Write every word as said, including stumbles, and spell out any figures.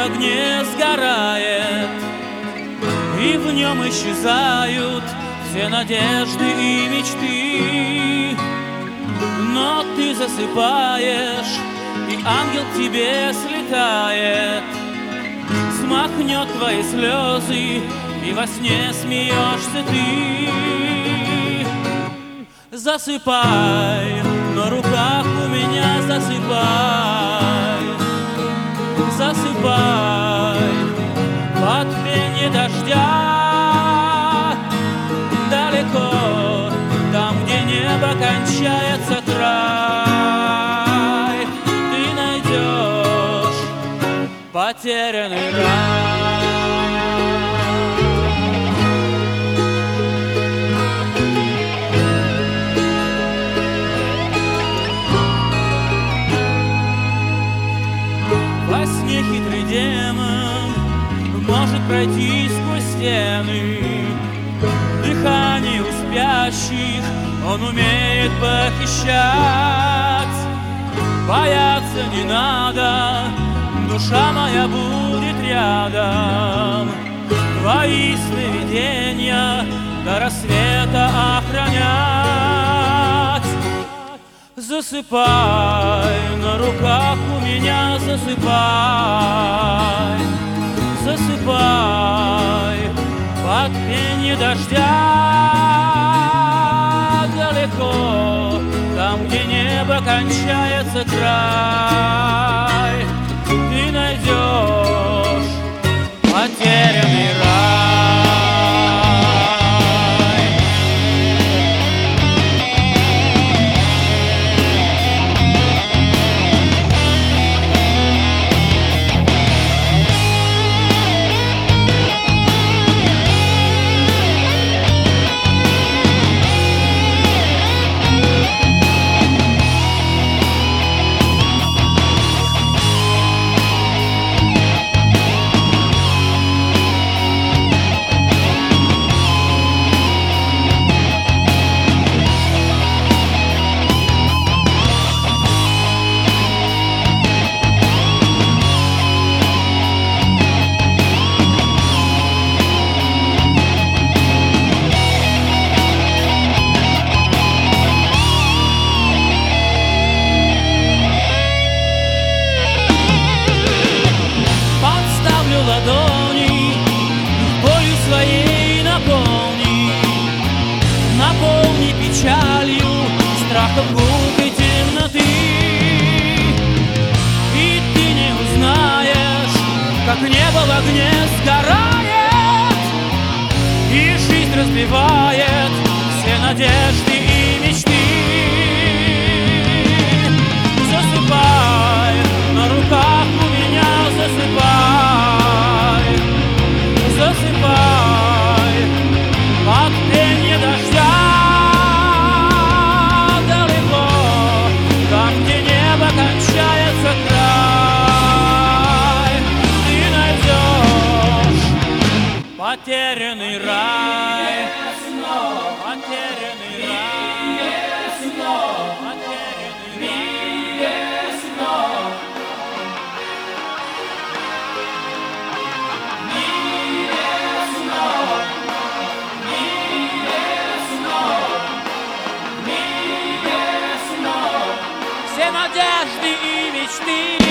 огне сгорает, и в нем исчезают все надежды и мечты. Но ты засыпаешь, и ангел к тебе слетает, смахнет твои слезы, и во сне смеешься ты. Засыпай, на руках у меня засыпай, засыпай под пение дождя. Далеко, там, где небо кончается край, ты найдешь потерянный рай. Во сне хитрый демон может пройти сквозь стены, дыхание у спящих он умеет похищать. Бояться не надо, душа моя будет рядом, твои сновидения до рассвета охранять. Засыпай, на руках у меня засыпай, засыпай под пение дождя. Далеко, там, где небо кончается край, ты найдешь потерянный рай. Ладони болью своей наполни, наполни печалью, страхом гулкой темноты. И ты не узнаешь, как небо в огне сгорает, и жизнь разбивает все надежды и мечты. Засыпай, на руках у меня засыпай, засыпай под пение дождя. Далеко, там, где небо кончается край, ты найдешь потерянный рай, потерянный рай, потерянный рай. Все надежды и мечты.